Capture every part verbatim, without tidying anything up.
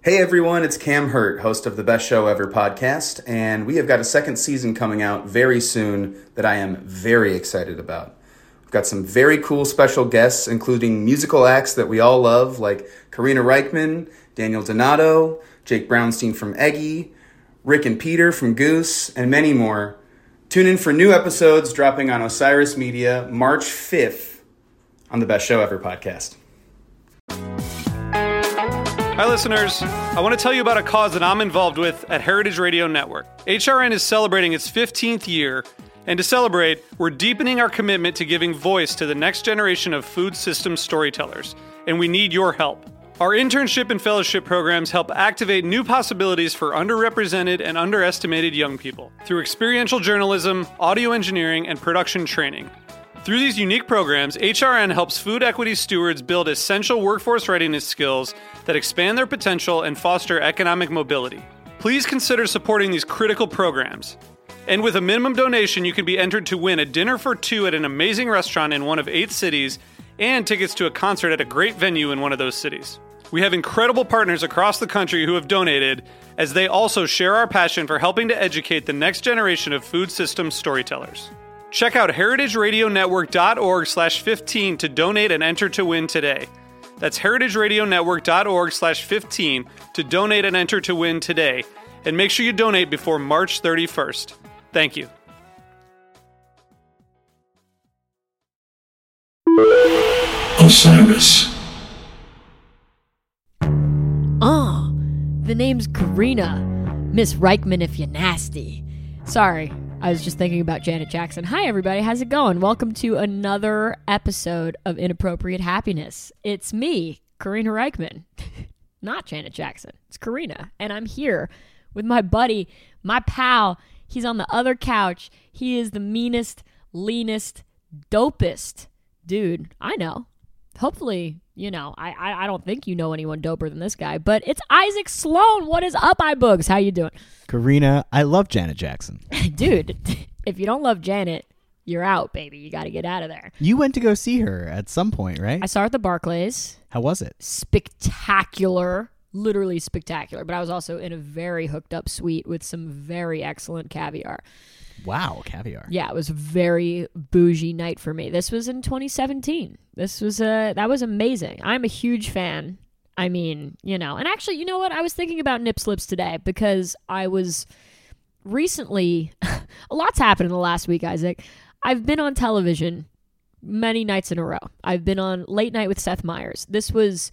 Hey everyone, it's Cam Hurt, host of the Best Show Ever podcast, and we have got a second season coming out very soon that I am very excited about. We've got some very cool special guests, including musical acts that we all love, like Karina Reichman, Daniel Donato, Jake Brownstein from Eggy, Rick and Peter from Goose, and many more. Tune in for new episodes dropping on Osiris Media March fifth on the Best Show Ever podcast. Hi, listeners. I want to tell you about a cause that I'm involved with at Heritage Radio Network. H R N is celebrating its fifteenth year, and to celebrate, we're deepening our commitment to giving voice to the next generation of food systems storytellers, and we need your help. Our internship and fellowship programs help activate new possibilities for underrepresented and underestimated young people through experiential journalism, audio engineering, and production training. Through these unique programs, H R N helps food equity stewards build essential workforce readiness skills that expand their potential and foster economic mobility. Please consider supporting these critical programs. And with a minimum donation, you can be entered to win a dinner for two at an amazing restaurant in one of eight cities and tickets to a concert at a great venue in one of those cities. We have incredible partners across the country who have donated, as they also share our passion for helping to educate the next generation of food systems storytellers. Check out heritageradionetwork.org slash 15 to donate and enter to win today. That's heritageradionetwork.org slash 15 to donate and enter to win today. And make sure you donate before March thirty-first. Thank you. Osiris. Oh, the name's Karina. Miss Reichman if you're nasty. Sorry. I was just thinking about Janet Jackson. Hi, everybody. How's it going? Welcome to another episode of Inappropriate Happiness. It's me, Karina Reichman. Not Janet Jackson. It's Karina. And I'm here with my buddy, my pal. He's on the other couch. He is the meanest, leanest, dopest dude I know. Hopefully, you know, I, I I don't think you know anyone doper than this guy, but it's Isaac Sloan. What is up, iBoogs? How you doing? Karina, I love Janet Jackson. Dude, if you don't love Janet, you're out, baby. You got to get out of there. You went to go see her at some point, right? I saw her at the Barclays. How was it? Spectacular. Literally spectacular. But I was also in a very hooked up suite with some very excellent caviar. Wow, caviar. Yeah, it was a very bougie night for me. This was in twenty seventeen. This was uh, that was amazing. I'm a huge fan. I mean, you know, and actually, you know what? I was thinking about nip slips today because I was recently, a lot's happened in the last week, Isaac. I've been on television many nights in a row. I've been on Late Night with Seth Meyers. This was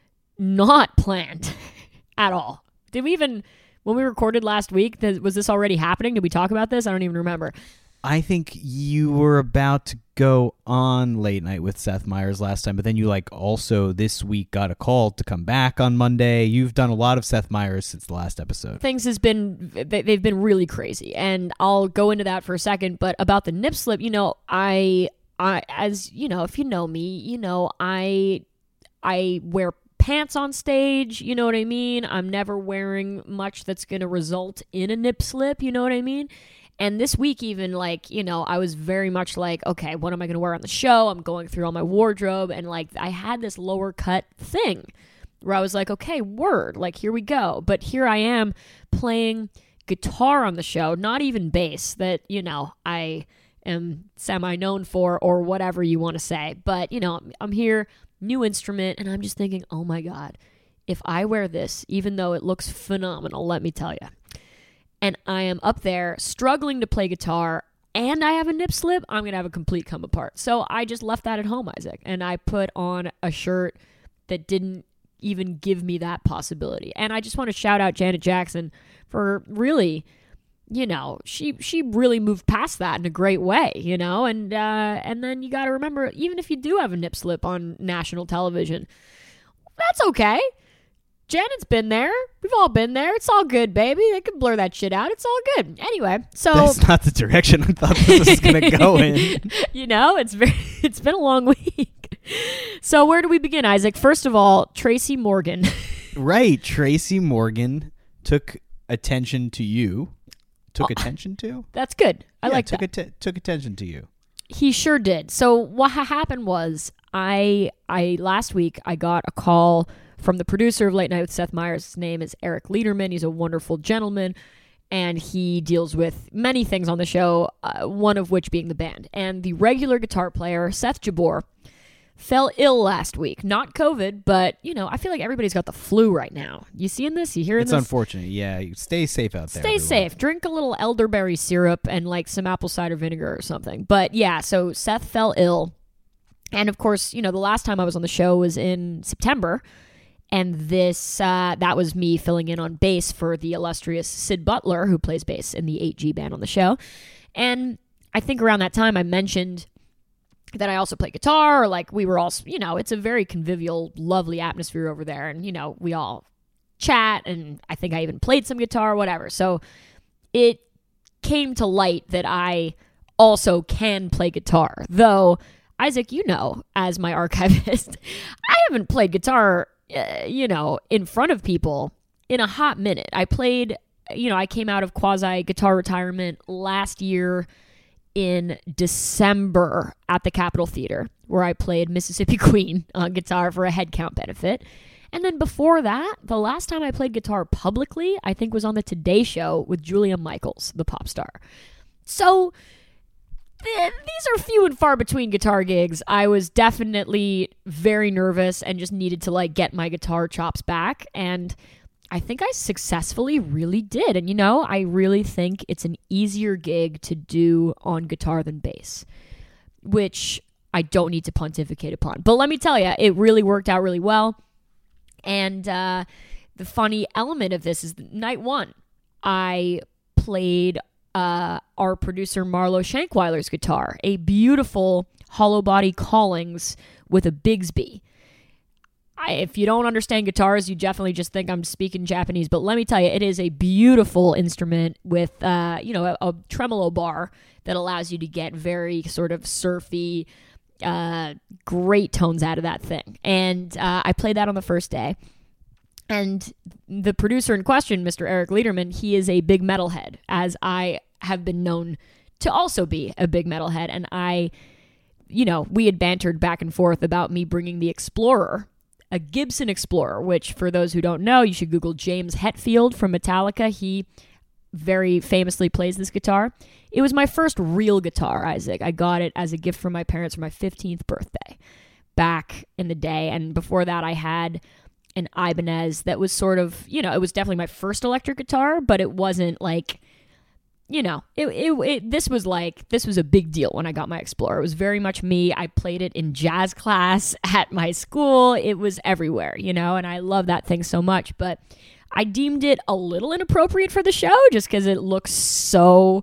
not planned at all. Did we even... When we recorded last week, th- was this already happening? Did we talk about this? I don't even remember. I think you were about to go on Late Night with Seth Meyers last time, but then you like also this week got a call to come back on Monday. You've done a lot of Seth Meyers since the last episode. Things has been, they've been really crazy, and I'll go into that for a second, but about the nip slip, you know, I, I, as you know, if you know me, you know, I, I wear pants on stage, you know what I mean? I'm never wearing much that's going to result in a nip slip, you know what I mean? And this week even, like, you know, I was very much like, okay, what am I going to wear on the show? I'm going through all my wardrobe, and, like, I had this lower cut thing where I was like, okay, word, like, here we go. But here I am playing guitar on the show, not even bass, that, you know, I am semi-known for, or whatever you want to say. But, you know, I'm here, new instrument, and I'm just thinking, oh my God, if I wear this, even though it looks phenomenal, let me tell you, and I am up there struggling to play guitar and I have a nip slip, I'm going to have a complete come apart. So I just left that at home, Isaac, and I put on a shirt that didn't even give me that possibility. And I just want to shout out Janet Jackson for really, you know, she she really moved past that in a great way, you know, and uh, and then you got to remember, even if you do have a nip slip on national television, that's okay. Janet's been there. We've all been there. It's all good, baby. They can blur that shit out. It's all good. Anyway, so that's not the direction I thought this was going to go in. You know, it's very. It's been a long week. So where do we begin, Isaac? First of all, Tracy Morgan. Right, Tracy Morgan took attention to you. Took oh, attention to? That's good. I yeah, like took that. Att- took attention to you. He sure did. So what ha- happened was I I last week I got a call from the producer of Late Night with Seth Meyers. His name is Eric Lederman. He's a wonderful gentleman, and he deals with many things on the show, uh, one of which being the band. And the regular guitar player, Seth Jabor, fell ill last week. Not COVID, but, you know, I feel like everybody's got the flu right now. You seeing this? You hearing It's this? unfortunate. Yeah, you stay safe out there. Stay everyone. safe. Drink a little elderberry syrup and like some apple cider vinegar or something. But yeah, so Seth fell ill. And of course, you know, the last time I was on the show was in September. And this, uh, that was me filling in on bass for the illustrious Sid Butler, who plays bass in the eight G band on the show. And I think around that time I mentioned that I also play guitar, or like we were all, you know, it's a very convivial, lovely atmosphere over there. And, you know, we all chat, and I think I even played some guitar, whatever. So it came to light that I also can play guitar. Though, Isaac, you know, as my archivist, I haven't played guitar, uh, you know, in front of people in a hot minute. I played, you know, I came out of quasi guitar retirement last year in December at the Capitol Theater, where I played Mississippi Queen on guitar for a headcount benefit. And then before that, the last time I played guitar publicly, I think was on the Today Show with Julia Michaels, the pop star. So th- these are few and far between guitar gigs. I was definitely very nervous and just needed to like get my guitar chops back. And I think I successfully really did. And, you know, I really think it's an easier gig to do on guitar than bass, which I don't need to pontificate upon. But let me tell you, it really worked out really well. And uh, the funny element of this is night one, I played uh, our producer Marlo Shankweiler's guitar, a beautiful hollow body Collings with a Bigsby. I, if you don't understand guitars, you definitely just think I'm speaking Japanese. But let me tell you, it is a beautiful instrument with, uh, you know, a, a tremolo bar that allows you to get very sort of surfy, uh, great tones out of that thing. And uh, I played that on the first day. And the producer in question, Mister Eric Lederman, he is a big metalhead, as I have been known to also be a big metalhead. And I, you know, we had bantered back and forth about me bringing the Explorer, a Gibson Explorer, which for those who don't know, you should Google James Hetfield from Metallica. He very famously plays this guitar. It was my first real guitar, Isaac. I got it as a gift from my parents for my fifteenth birthday back in the day. And before that, I had an Ibanez that was sort of, you know, it was definitely my first electric guitar, but it wasn't like, you know, it, it, it this was like, this was a big deal when I got my Explorer. It was very much me. I played it in jazz class at my school. It was everywhere, you know, and I love that thing so much. But I deemed it a little inappropriate for the show just because it looks so,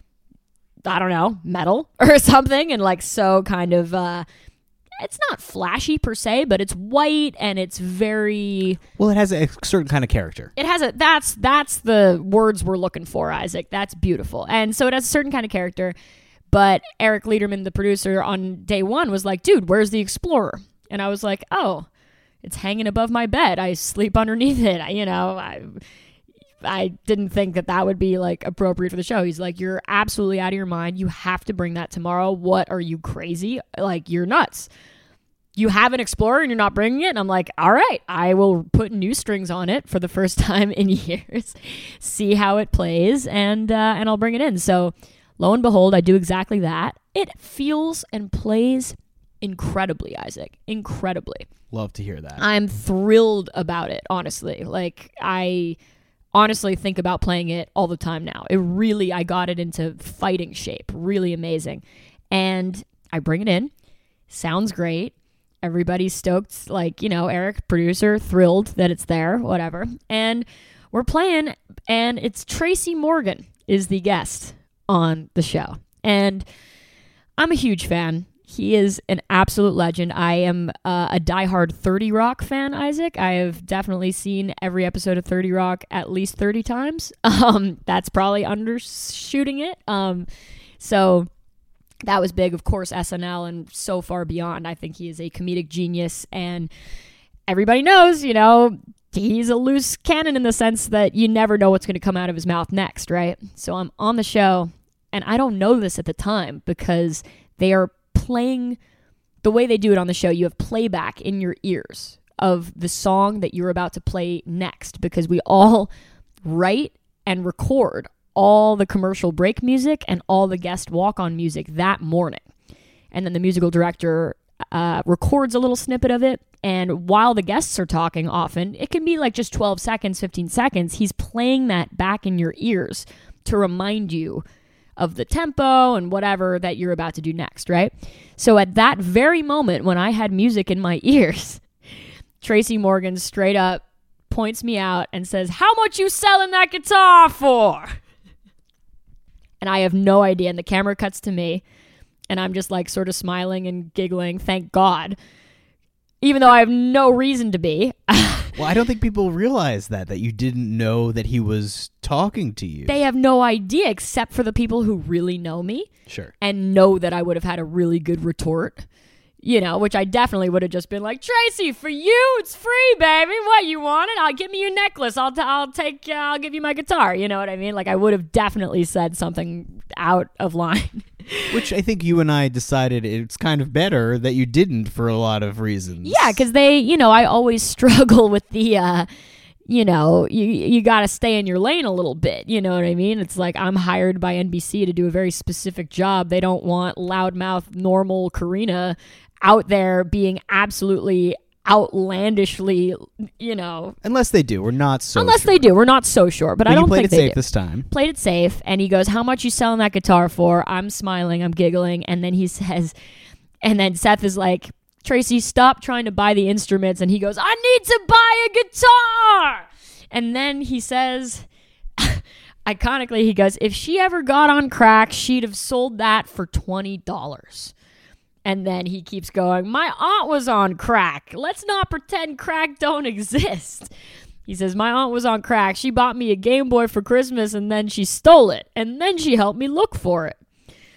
I don't know, metal or something, and like so kind of, uh, it's not flashy per se, but it's white and it's very... Well, it has a certain kind of character. It has a... That's that's the words we're looking for, Isaac. That's beautiful. And so it has a certain kind of character. But Eric Lederman, the producer, on day one was like, dude, where's the Explorer? And I was like, oh, it's hanging above my bed. I sleep underneath it. I, you know, I... I didn't think that that would be like appropriate for the show. He's like, you're absolutely out of your mind. You have to bring that tomorrow. What, are you crazy? Like, you're nuts. You have an Explorer and you're not bringing it? And I'm like, all right, I will put new strings on it for the first time in years, see how it plays, and uh, and I'll bring it in. So lo and behold, I do exactly that. It feels and plays incredibly, Isaac, incredibly. Love to hear that. I'm thrilled about it, honestly. Like, I... honestly think about playing it all the time now. It really, I got it into fighting shape. Really amazing. And I bring it in. Sounds great. Everybody's stoked. Like, you know, Eric, producer, thrilled that it's there, whatever. And we're playing, and it's Tracy Morgan is the guest on the show. And I'm a huge fan. He is an absolute legend. I am uh, a diehard thirty Rock fan, Isaac. I have definitely seen every episode of thirty Rock at least thirty times. Um, that's probably undershooting it. Um, so that was big. Of course, S N L and so far beyond. I think he is a comedic genius. And everybody knows, you know, he's a loose cannon in the sense that you never know what's going to come out of his mouth next, right? So I'm on the show, and I don't know this at the time because They are playing the way they do it on the show. You have playback in your ears of the song that you're about to play next, because we all write and record all the commercial break music and all the guest walk-on music that morning. And then the musical director uh, records a little snippet of it. And while the guests are talking, often, it can be like just twelve seconds, fifteen seconds, he's playing that back in your ears to remind you of the tempo and whatever that you're about to do next, right? So at that very moment when I had music in my ears, Tracy Morgan straight up points me out and says, "How much you selling that guitar for?" And I have no idea. And the camera cuts to me, and I'm just like sort of smiling and giggling, thank God, even though I have no reason to be. Well, I don't think people realize that, that you didn't know that he was talking to you. They have no idea, except for the people who really know me. Sure. And know that I would have had a really good retort, you know, which I definitely would have just been like, "Tracy, for you, it's free, baby. What, you want it? I'll give me your necklace. I'll, t- I'll take, uh, I'll give you my guitar." You know what I mean? Like, I would have definitely said something out of line. Which I think you and I decided it's kind of better that you didn't for a lot of reasons. Yeah, because they, you know, I always struggle with the, uh, you know, you you got to stay in your lane a little bit. You know what I mean? It's like I'm hired by N B C to do a very specific job. They don't want loudmouth, normal Karina out there being absolutely outlandishly, you know. Unless they do. We're not so Unless sure. they do. We're not so sure. But, But I don't you played think it they safe do. this time. Played it safe. And he goes, "How much you selling that guitar for?" I'm smiling. I'm giggling. And then he says, and then Seth is like, "Tracy, stop trying to buy the instruments." And he goes, "I need to buy a guitar." And then he says, iconically, he goes, "If she ever got on crack, she'd have sold that for twenty dollars. And then he keeps going, "My aunt was on crack. Let's not pretend crack don't exist." He says, "My aunt was on crack. She bought me a Game Boy for Christmas, and then she stole it. And then she helped me look for it."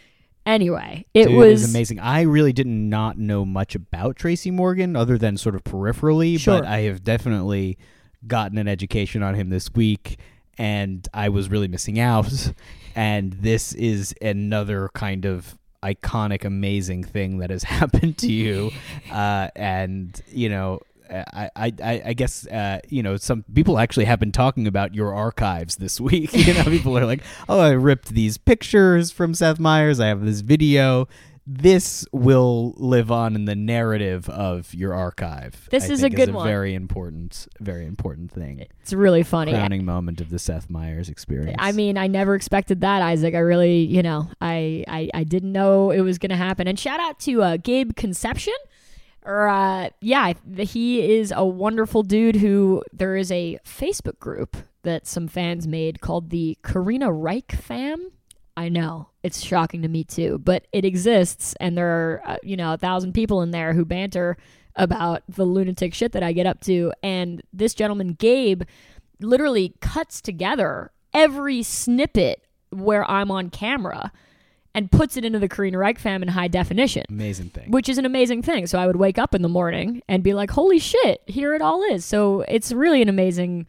Anyway, it Dude, was... It was amazing. I really did not know much about Tracy Morgan other than sort of peripherally, Sure. but I have definitely gotten an education on him this week, and I was really missing out. And this is another kind of iconic, amazing thing that has happened to you. Uh, and, you know, I, I, I guess, uh, you know, some people actually have been talking about your archives this week. You know, people are like, "Oh, I ripped these pictures from Seth Meyers. I have this video." This will live on in the narrative of your archive. This I is think a good is a one. Very important, very important thing. It's really funny. Crowning moment of the Seth Meyers experience. I mean, I never expected that, Isaac. I really, you know, I I, I didn't know it was going to happen. And shout out to uh, Gabe Conception. Or uh, yeah, he is a wonderful dude who, there is a Facebook group that some fans made called the Karina Reich Fam. I know, it's shocking to me too, but it exists, and there are, uh, you know, a thousand people in there who banter about the lunatic shit that I get up to. And this gentleman, Gabe, literally cuts together every snippet where I'm on camera and puts it into the Karina Reich Fam in high definition. Amazing thing. Which is an amazing thing. So I would wake up in the morning and be like, holy shit, here it all is. So it's really an amazing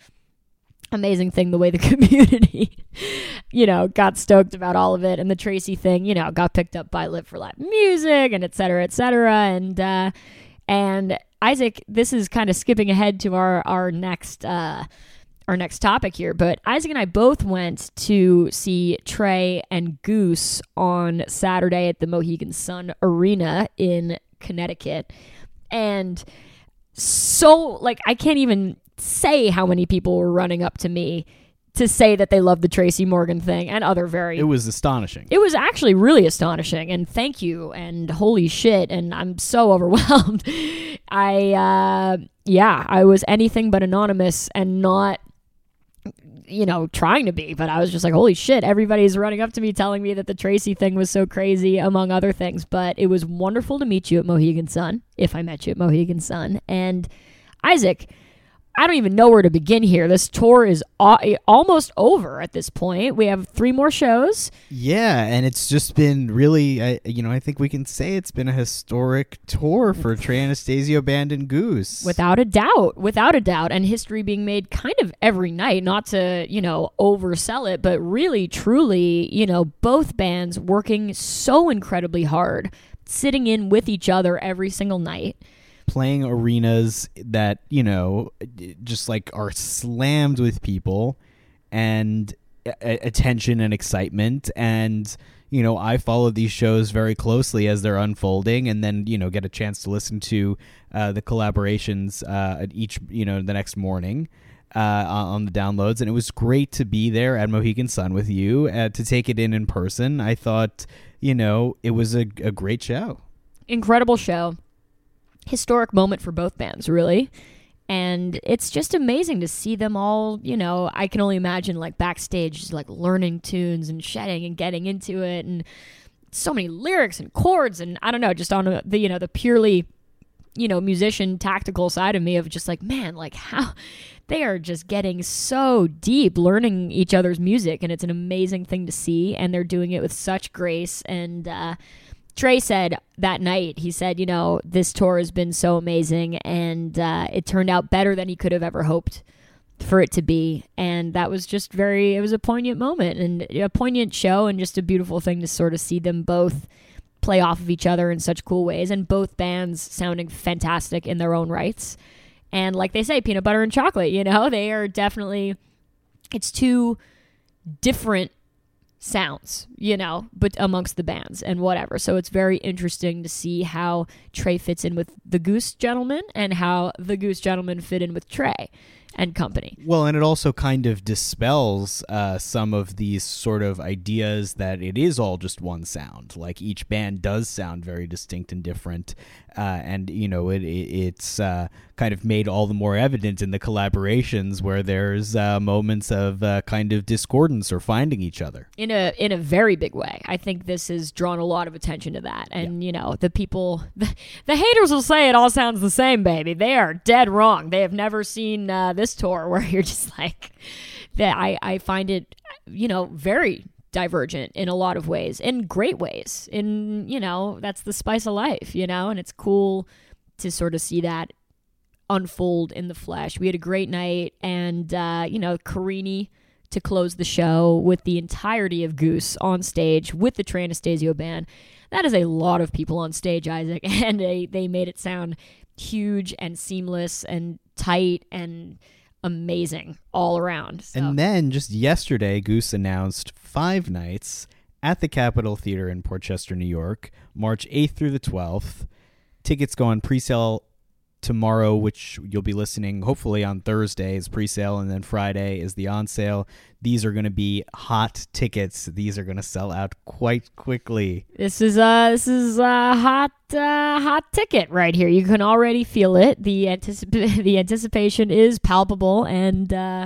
amazing thing the way the community, you know, got stoked about all of it. And the Tracy thing, you know, got picked up by Live for Live Music and et cetera, et cetera. And, uh, and Isaac, this is kind of skipping ahead to our, our next, uh, our next topic here, but Isaac and I both went to see Trey and Goose on Saturday at the Mohegan Sun Arena in Connecticut. And so, like, I can't even say how many people were running up to me to say that they loved the Tracy Morgan thing and other very... It was astonishing. It was actually really astonishing, and thank you, and holy shit, and I'm so overwhelmed. I, uh, yeah, I was anything but anonymous and not, you know, trying to be, but I was just like, holy shit, everybody's running up to me telling me that the Tracy thing was so crazy, among other things. But it was wonderful to meet you at Mohegan Sun, if I met you at Mohegan Sun. And Isaac, I don't even know where to begin here. This tour is a- almost over at this point. We have three more shows. Yeah, and it's just been really, uh, you know, I think we can say it's been a historic tour for Trey Anastasio Band and Goose. Without a doubt, without a doubt, and history being made kind of every night, not to, you know, oversell it, but really, truly, you know, both bands working so incredibly hard, sitting in with each other every single night. Playing arenas that, you know, just like are slammed with people and a- attention and excitement. And, you know, I follow these shows very closely as they're unfolding, and then, you know, get a chance to listen to uh, the collaborations uh, at each, you know, the next morning uh, on the downloads. And it was great to be there at Mohegan Sun with you uh, to take it in in person. I thought, you know, it was a, a great show. Incredible show. Historic moment for both bands, really. And it's just amazing to see them all, you know, I can only imagine like backstage, just like learning tunes and shedding and getting into it, and so many lyrics and chords, and I don't know, just on the, you know, the purely, you know, musician tactical side of me of just like, man, like how they are just getting so deep learning each other's music, and it's an amazing thing to see, and they're doing it with such grace. And uh Trey said that night, he said, you know, this tour has been so amazing, and uh, it turned out better than he could have ever hoped for it to be. And that was just very, it was a poignant moment and a poignant show, and just a beautiful thing to sort of see them both play off of each other in such cool ways, and both bands sounding fantastic in their own rights. And like they say, peanut butter and chocolate, you know, they are definitely, it's two different sounds, you know, but amongst the bands and whatever. So it's very interesting to see how Trey fits in with the Goose Gentlemen and how the Goose Gentlemen fit in with Trey and company. Well, and it also kind of dispels uh, some of these sort of ideas that it is all just one sound. Like each band does sound very distinct and different, uh, and you know it, it it's uh, kind of made all the more evident in the collaborations where there's uh, moments of uh, kind of discordance or finding each other in a in a very big way. I think this has drawn a lot of attention to that, and yeah. you know the people, the, the haters will say it all sounds the same, baby. They are dead wrong. They have never seen uh, this tour where you're just like that. I I find it, you know, very divergent in a lot of ways, in great ways. In, you know, that's the spice of life, you know, and it's cool to sort of see that unfold in the flesh. We had a great night, and uh, you know, Carini to close the show with the entirety of Goose on stage with the Trey Anastasio Band. That is a lot of people on stage, Isaac, and they they made it sound huge and seamless and tight and amazing all around. So. And then just yesterday, Goose announced five nights at the Capitol Theater in Port Chester, New York, March eighth through the twelfth. Tickets go on pre-sale tomorrow, which you'll be listening hopefully on Thursday is pre-sale, and then Friday is the on-sale. These are going to be hot tickets. These are going to sell out quite quickly. This is a this is a hot uh, hot ticket right here. You can already feel it. The anticip- the anticipation is palpable, and uh,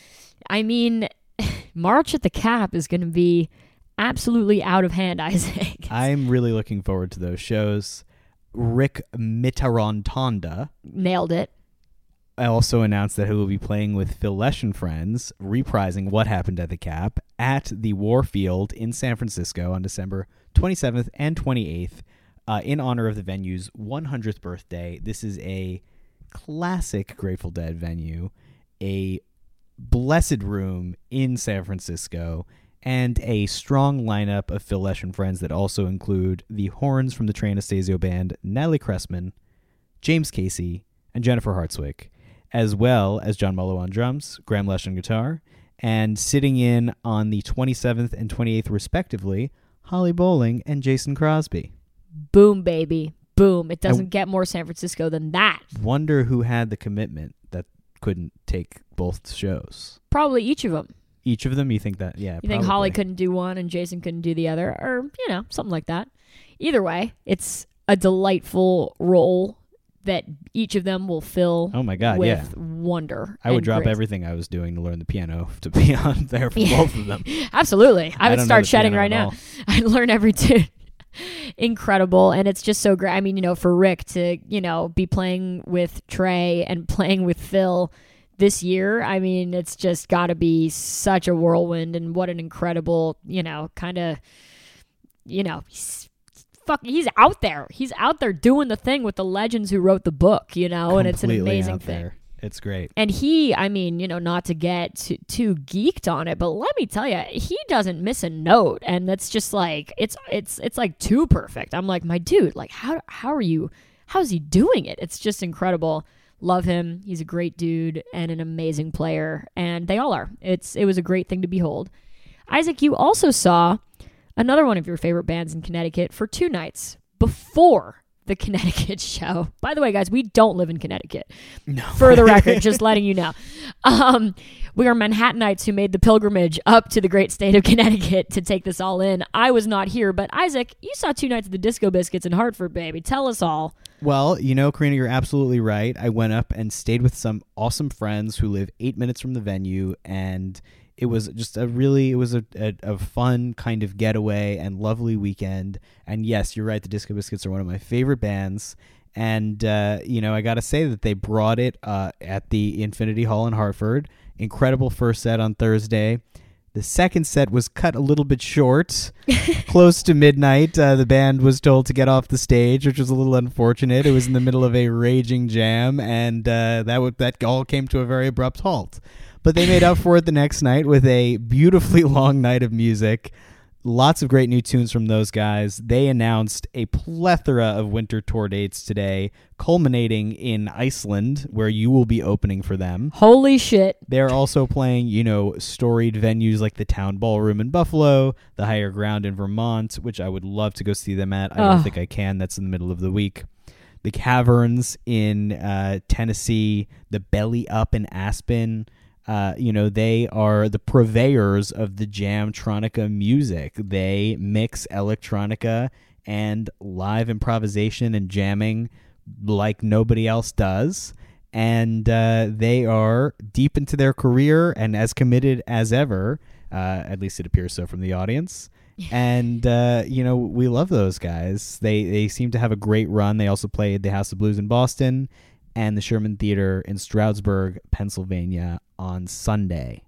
I mean, March at the Cap is going to be absolutely out of hand, Isaac. I'm really looking forward to those shows. Rick Mitarantonda nailed it. I also announced that he will be playing with Phil Lesh and Friends, reprising What Happened at the Cap at the Warfield in San Francisco on December twenty-seventh and twenty-eighth uh, in honor of the venue's one hundredth birthday. This is a classic Grateful Dead venue, a blessed room in San Francisco, and a strong lineup of Phil Lesh and Friends that also include the horns from the Trey Anastasio Band, Natalie Cressman, James Casey, and Jennifer Hartswick, as well as John Mullo on drums, Graham Lesh on guitar, and sitting in on the twenty-seventh and twenty-eighth respectively, Holly Bowling and Jason Crosby. Boom, baby. Boom. It doesn't I get more San Francisco than that. Wonder who had the commitment that couldn't take both shows. Probably each of them. Each of them? You think that? Yeah. You probably. think Holly couldn't do one and Jason couldn't do the other? Or, you know, something like that. Either way, it's a delightful role that each of them will fill oh my God, with yeah. wonder. I would drop grace. everything I was doing to learn the piano to be on there for yeah. both of them. Absolutely. I, I would start shedding right now. All. I'd learn every tune. Incredible. And it's just so great. I mean, you know, for Rick to, you know, be playing with Trey and playing with Phil, this year, I mean, it's just got to be such a whirlwind, and what an incredible, you know, kind of, you know, he's, fuck, he's out there. He's out there doing the thing with the legends who wrote the book, you know, and it's an Completely amazing out thing. there. It's great. And he, I mean, you know, not to get too, too geeked on it, but let me tell you, he doesn't miss a note, and that's just like it's it's it's like too perfect. I'm like, my dude, like how how are you? How's he doing it? It's just incredible. Love him. He's a great dude and an amazing player, and they all are. It's it was a great thing to behold. Isaac, you also saw another one of your favorite bands in Connecticut for two nights before the Connecticut show. By the way, guys, we don't live in Connecticut. No. For the record, just letting you know. Um, we are Manhattanites who made the pilgrimage up to the great state of Connecticut to take this all in. I was not here, but Isaac, you saw two nights of the Disco Biscuits in Hartford, baby. Tell us all. Well, you know, Karina, you're absolutely right. I went up and stayed with some awesome friends who live eight minutes from the venue, and it was just a really, it was a, a, a fun kind of getaway and lovely weekend. And yes, you're right, the Disco Biscuits are one of my favorite bands. And, uh, you know, I got to say that they brought it uh, at the Infinity Hall in Hartford. Incredible first set on Thursday. The second set was cut a little bit short, close to midnight. Uh, the band was told to get off the stage, which was a little unfortunate. It was in the middle of a raging jam, and uh, that w- that all came to a very abrupt halt. But they made up for it the next night with a beautifully long night of music. Lots of great new tunes from those guys. They announced a plethora of winter tour dates today, culminating in Iceland, where you will be opening for them. Holy shit. They're also playing, you know, storied venues like the Town Ballroom in Buffalo, the Higher Ground in Vermont, which I would love to go see them at. I don't Ugh. think I can. That's in the middle of the week. The Caverns in uh, Tennessee, the Belly Up in Aspen. Uh, you know, they are the purveyors of the Jamtronica music. They mix electronica and live improvisation and jamming like nobody else does. And uh, they are deep into their career and as committed as ever. Uh, at least it appears so from the audience. And, uh, you know, we love those guys. They, they seem to have a great run. They also played the House of Blues in Boston and the Sherman Theater in Stroudsburg, Pennsylvania on Sunday.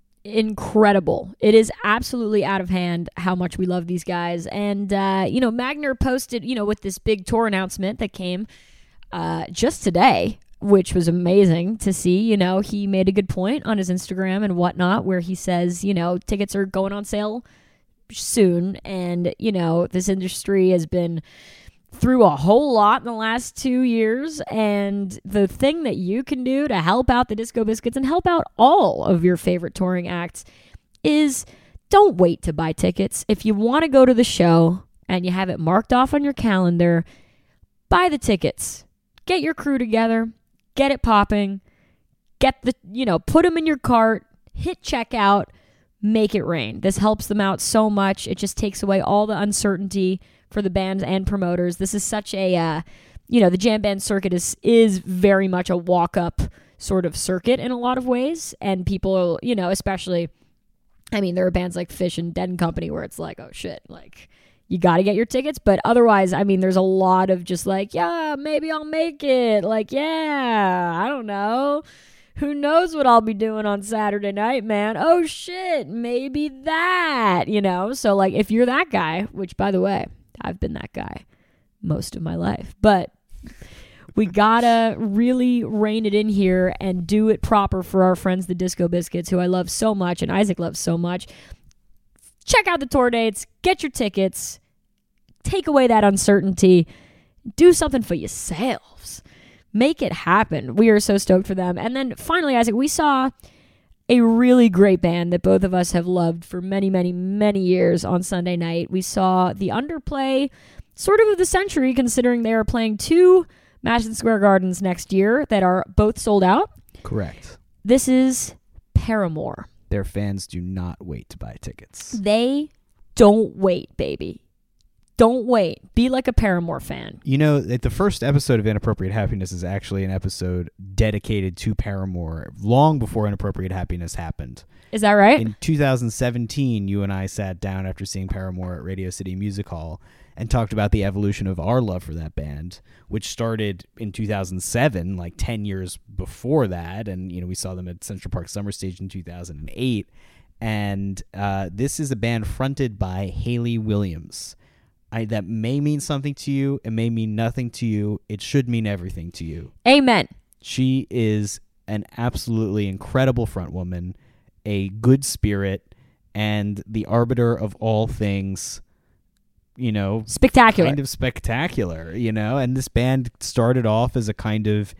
Incredible. It is absolutely out of hand how much we love these guys. And, uh, you know, Magner posted, you know, with this big tour announcement that came uh, just today, which was amazing to see. You know, he made a good point on his Instagram and whatnot, where he says, you know, tickets are going on sale soon. And, you know, this industry has been through a whole lot in the last two years, and the thing that you can do to help out the Disco Biscuits and help out all of your favorite touring acts is don't wait to buy tickets. If you want to go to the show and you have it marked off on your calendar, buy the tickets. Get your crew together, get it popping, get the, you know, put them in your cart, hit checkout, make it rain. This helps them out so much. It just takes away all the uncertainty for the bands and promoters. This is such a, uh, you know, the jam band circuit is is very much a walk-up sort of circuit in a lot of ways. And people, you know, especially, I mean, there are bands like Fish and Dead and Company where it's like, oh shit, like, you got to get your tickets. But otherwise, I mean, there's a lot of just like, yeah, maybe I'll make it. Like, yeah, I don't know. Who knows what I'll be doing on Saturday night, man? Oh shit, maybe that, you know? So like, if you're that guy, which by the way, I've been that guy most of my life, but we gotta really rein it in here and do it proper for our friends, the Disco Biscuits, who I love so much and Isaac loves so much. Check out the tour dates, get your tickets, take away that uncertainty, do something for yourselves. Make it happen. We are so stoked for them. And then finally, Isaac, we saw a really great band that both of us have loved for many, many, many years on Sunday night. We saw the underplay sort of of the century, considering they are playing two Madison Square Gardens next year that are both sold out. Correct. This is Paramore. Their fans do not wait to buy tickets. They don't wait, baby. Don't wait. Be like a Paramore fan. You know, the first episode of Inappropriate Happiness is actually an episode dedicated to Paramore long before Inappropriate Happiness happened. Is that right? In two thousand seventeen, you and I sat down after seeing Paramore at Radio City Music Hall and talked about the evolution of our love for that band, which started in two thousand seven, like ten years before that. And, you know, we saw them at Central Park Summer Stage in two thousand eight. And uh, this is a band fronted by Hayley Williams. I, that may mean something to you. It may mean nothing to you. It should mean everything to you. Amen. She is an absolutely incredible frontwoman, a good spirit, and the arbiter of all things, you know, spectacular. Kind of spectacular, you know. And this band started off as a kind of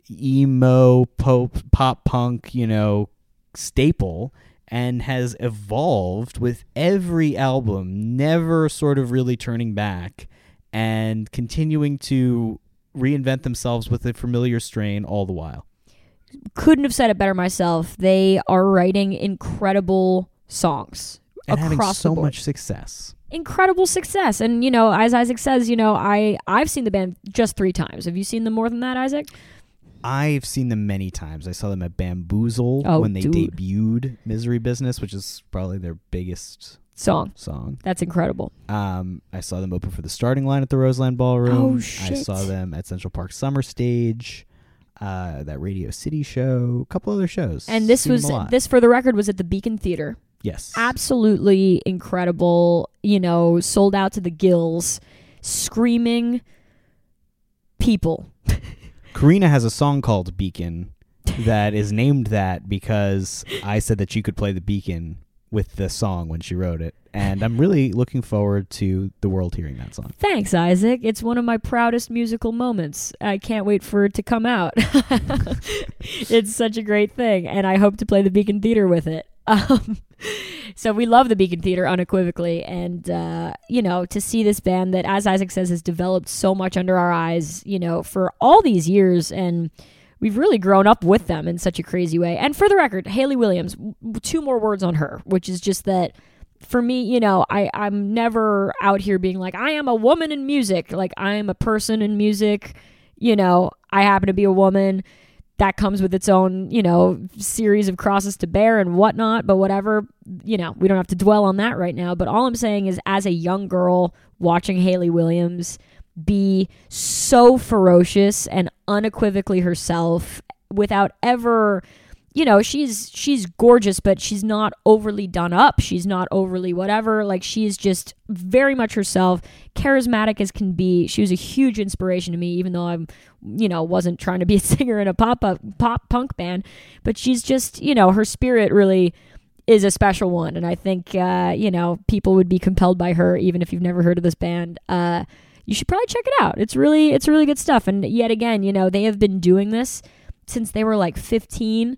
emo, pop, pop punk, you know, staple, and has evolved with every album, never sort of really turning back and continuing to reinvent themselves with a familiar strain all the while. Couldn't have said it better myself. They are writing incredible songs and across having so the board. much success. Incredible success. And, you know, as Isaac says, you know, I, I've seen the band just three times. Have you seen them more than that, Isaac? I've seen them many times. I saw them at Bamboozle oh, when they dude. debuted Misery Business, which is probably their biggest song. Song. That's incredible. Um, I saw them open for the Starting Line at the Roseland Ballroom. Oh, shit. I saw them at Central Park Summer Stage, uh, that Radio City show, a couple other shows. And this Seen was, them a lot. this for the record, was at the Beacon Theater. Yes. Absolutely incredible, you know, sold out to the gills, screaming people. Karina has a song called Beacon that is named that because I said that she could play the beacon with the song when she wrote it. And I'm really looking forward to the world hearing that song. Thanks, Isaac. It's one of my proudest musical moments. I can't wait for it to come out. It's such a great thing, and I hope to play the Beacon Theater with it. Um, so we love the Beacon Theater unequivocally, and uh, you know, to see this band that, as Isaac says, has developed so much under our eyes, you know, for all these years, and we've really grown up with them in such a crazy way. And for the record, Hayley Williams, two more words on her, which is just that for me, you know, I, I'm never out here being like, I am a woman in music. Like, I am a person in music. You know, I happen to be a woman. That comes with its own, you know, series of crosses to bear and whatnot. But whatever, you know, we don't have to dwell on that right now. But all I'm saying is, as a young girl watching Hayley Williams be so ferocious and unequivocally herself without ever, you know, she's she's gorgeous, but she's not overly done up. She's not overly whatever. Like, she's just very much herself, charismatic as can be. She was a huge inspiration to me, even though I'm, you know, wasn't trying to be a singer in a pop up pop punk band. But she's just, you know, her spirit really is a special one, and I think uh, you know, people would be compelled by her, even if you've never heard of this band. Uh, you should probably check it out. It's really it's really good stuff. And yet again, you know, they have been doing this since they were like fifteen.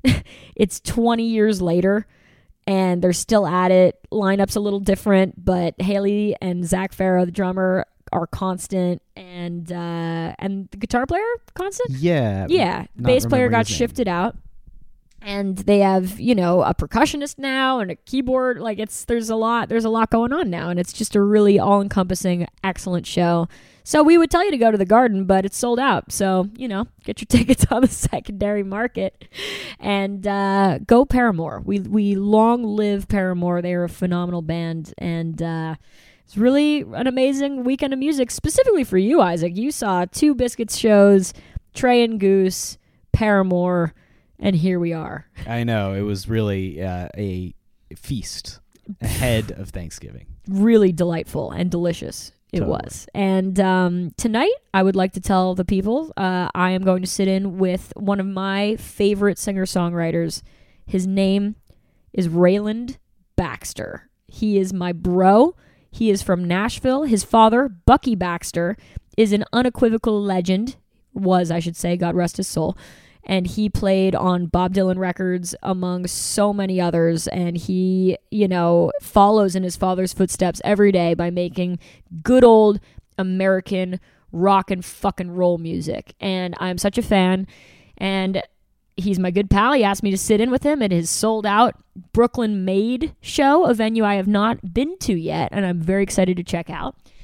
It's twenty years later, and they're still at it. Lineup's a little different, but Hayley and Zach Farrow, the drummer, are constant, and uh, and the guitar player constant. Yeah, yeah. The bass player got shifted out, and they have, you know, a percussionist now and a keyboard. Like, it's there's a lot there's a lot going on now, and it's just a really all encompassing, excellent show. So we would tell you to go to the Garden, but it's sold out. So, you know, get your tickets on the secondary market and uh, go Paramore. We we long live Paramore. They are a phenomenal band, and uh, it's really an amazing weekend of music, specifically for you, Isaac. You saw two Biscuits shows, Trey and Goose, Paramore, and here we are. I know. It was really uh, a feast ahead of Thanksgiving. Really delightful and delicious. It Totally. was. And um, tonight, I would like to tell the people uh, I am going to sit in with one of my favorite singer-songwriters. His name is Rayland Baxter. He is my bro. He is from Nashville. His father, Bucky Baxter, is an unequivocal legend. Was, I should say, God rest his soul. And he played on Bob Dylan records among so many others. And he, you know, follows in his father's footsteps every day by making good old American rock and fucking roll music. And I'm such a fan. And he's my good pal. He asked me to sit in with him at his sold out Brooklyn Made show, a venue I have not been to yet. And I'm very excited to check out.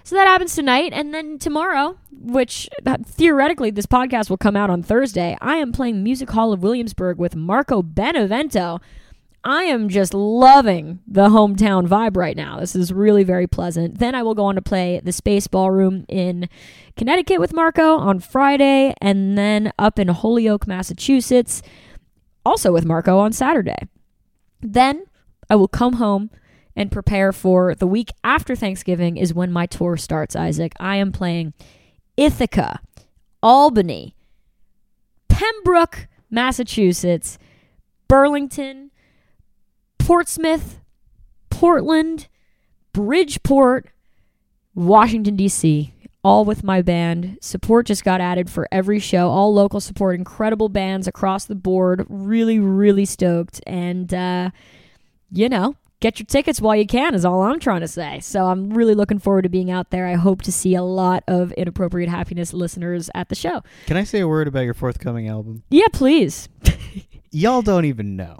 So that happens tonight, and then tomorrow, which uh, theoretically this podcast will come out on Thursday, I am playing Music Hall of Williamsburg with Marco Benevento. I am just loving the hometown vibe right now. This is really very pleasant. Then I will go on to play the Space Ballroom in Connecticut with Marco on Friday, and then up in Holyoke, Massachusetts, also with Marco on Saturday. Then I will come home and prepare for the week after Thanksgiving is when my tour starts, Isaac. I am playing Ithaca, Albany, Pembroke, Massachusetts, Burlington, Portsmouth, Portland, Bridgeport, Washington, D C, all with my band. Support just got added for every show. All local support, incredible bands across the board. Really, really stoked. And, uh, you know, get your tickets while you can is all I'm trying to say. So I'm really looking forward to being out there. I hope to see a lot of Inappropriate Happiness listeners at the show. Can I say a word about your forthcoming album? Yeah, please. Y'all don't even know.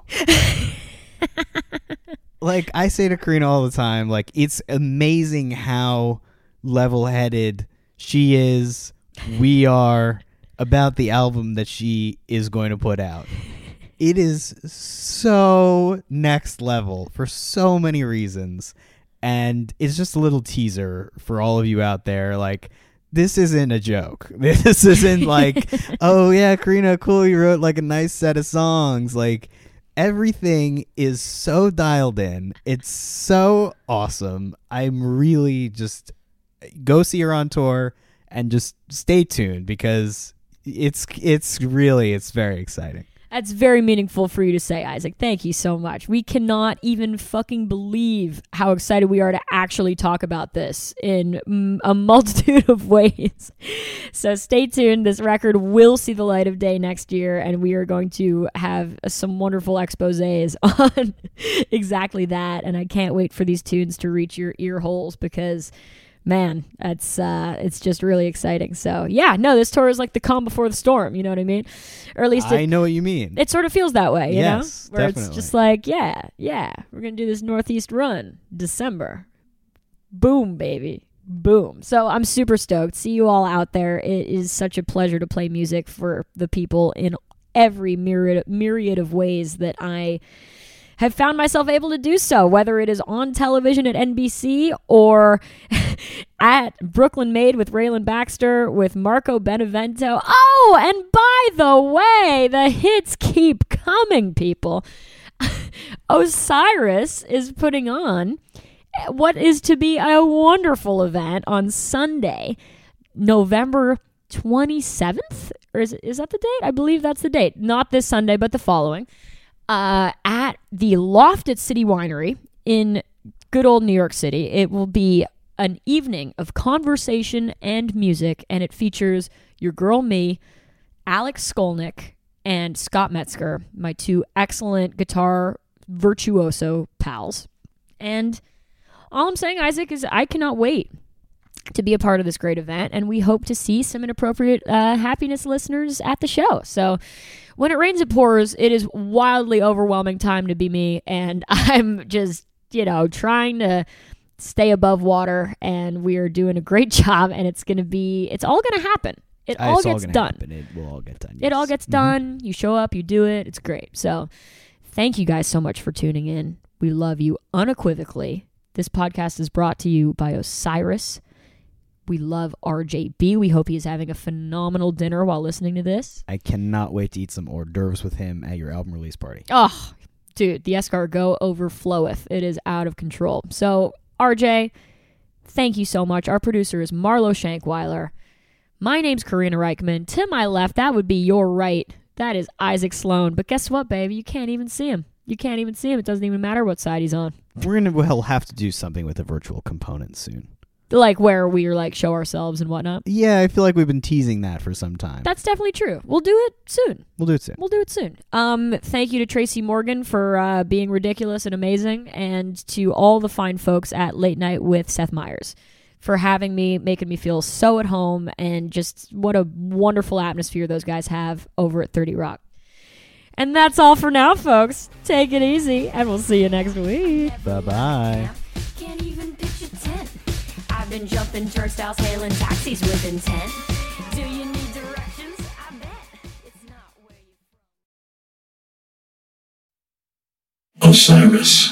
Like, I say to Karina all the time, like, it's amazing how level-headed she is, we are, about the album that she is going to put out. It is so next level for so many reasons, and it's just a little teaser for all of you out there. Like, this isn't a joke. This isn't like, oh yeah, Karina, cool, you wrote like a nice set of songs. Like, everything is so dialed in. It's so awesome. I'm really just, go see her on tour and just stay tuned, because it's it's really, it's very exciting. That's very meaningful for you to say, Isaac. Thank you so much. We cannot even fucking believe how excited we are to actually talk about this in mm, a multitude of ways. So stay tuned. This record will see the light of day next year, and we are going to have some wonderful exposés on exactly that. And I can't wait for these tunes to reach your ear holes, because man, it's uh, it's just really exciting. So yeah, no, this tour is like the calm before the storm. You know what I mean? Or at least it, I know what you mean. It sort of feels that way, you yes, know? Where definitely. It's just like, yeah, yeah, we're gonna do this Northeast run, December. Boom, baby, boom. So I'm super stoked. See you all out there. It is such a pleasure to play music for the people in every myriad myriad of ways that I have found myself able to do so, whether it is on television at N B C or at Brooklyn Made with Raylan Baxter with Marco Benevento. Oh, and by the way, the hits keep coming, people. Osiris is putting on what is to be a wonderful event on Sunday, November twenty-seventh? Or is, is that the date? I believe that's the date. Not this Sunday, but the following. Uh, at the Loft at City Winery in good old New York City. It will be an evening of conversation and music, and it features your girl me, Alex Skolnick, and Scott Metzger, my two excellent guitar virtuoso pals. And all I'm saying, Isaac, is I cannot wait to be a part of this great event, and we hope to see some Inappropriate uh, Happiness listeners at the show. So when it rains, it pours. It is wildly overwhelming time to be me, and I'm just, you know, trying to stay above water, and we are doing a great job, and it's going to be, it's all going to happen. It all it's gets all done. Happen. It will all get done. It yes. all gets mm-hmm. done. You show up, you do it. It's great. So thank you guys so much for tuning in. We love you unequivocally. This podcast is brought to you by Osiris. We love R J B. We hope he is having a phenomenal dinner while listening to this. I cannot wait to eat some hors d'oeuvres with him at your album release party. Oh, dude, the escargot overfloweth. It is out of control. So, R J, thank you so much. Our producer is Marlo Shankweiler. My name's Karina Reichman. To my left, that would be your right. That is Isaac Sloan. But guess what, baby? You can't even see him. You can't even see him. It doesn't even matter what side he's on. We're going to well have to do something with a virtual component soon. Like where we like show ourselves and whatnot. Yeah, I feel like we've been teasing that for some time. That's definitely true. We'll do it soon. We'll do it soon. We'll do it soon. Um, thank you to Tracy Morgan for uh, being ridiculous and amazing, and to all the fine folks at Late Night with Seth Meyers for having me, making me feel so at home, and just what a wonderful atmosphere those guys have over at thirty Rock. And that's all for now, folks. Take it easy, and we'll see you next week. Bye-bye. Can't even picture ten. I I've been jumping turnstiles, hailing taxis with intent. Do you need directions? I bet it's not where you're from. Osiris.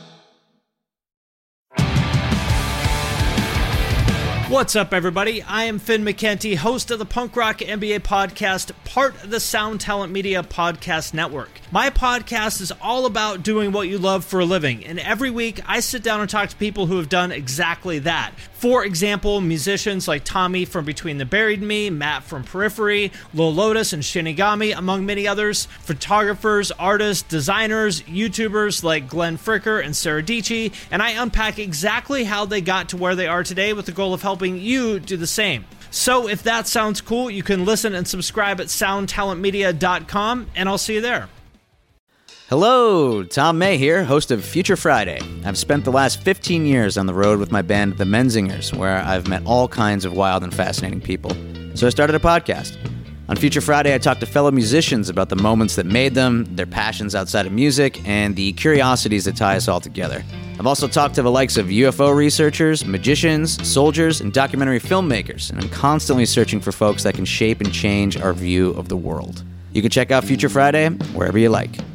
What's up, everybody? I am Finn McKenty, host of the Punk Rock N B A podcast, part of the Sound Talent Media Podcast Network. My podcast is all about doing what you love for a living, and every week I sit down and talk to people who have done exactly that. For example, musicians like Tommy from Between the Buried and Me, Matt from Periphery, Lil Lotus and Shinigami, among many others, photographers, artists, designers, YouTubers like Glenn Fricker and Sarah Dici, and I unpack exactly how they got to where they are today with the goal of helping you do the same. So if that sounds cool, you can listen and subscribe at sound talent media dot com, and I'll see you there. Hello, Tom May here, host of Future Friday. I've spent the last fifteen years on the road with my band, The Menzingers, where I've met all kinds of wild and fascinating people. So I started a podcast. On Future Friday, I talk to fellow musicians about the moments that made them, their passions outside of music, and the curiosities that tie us all together. I've also talked to the likes of U F O researchers, magicians, soldiers, and documentary filmmakers, and I'm constantly searching for folks that can shape and change our view of the world. You can check out Future Friday wherever you like.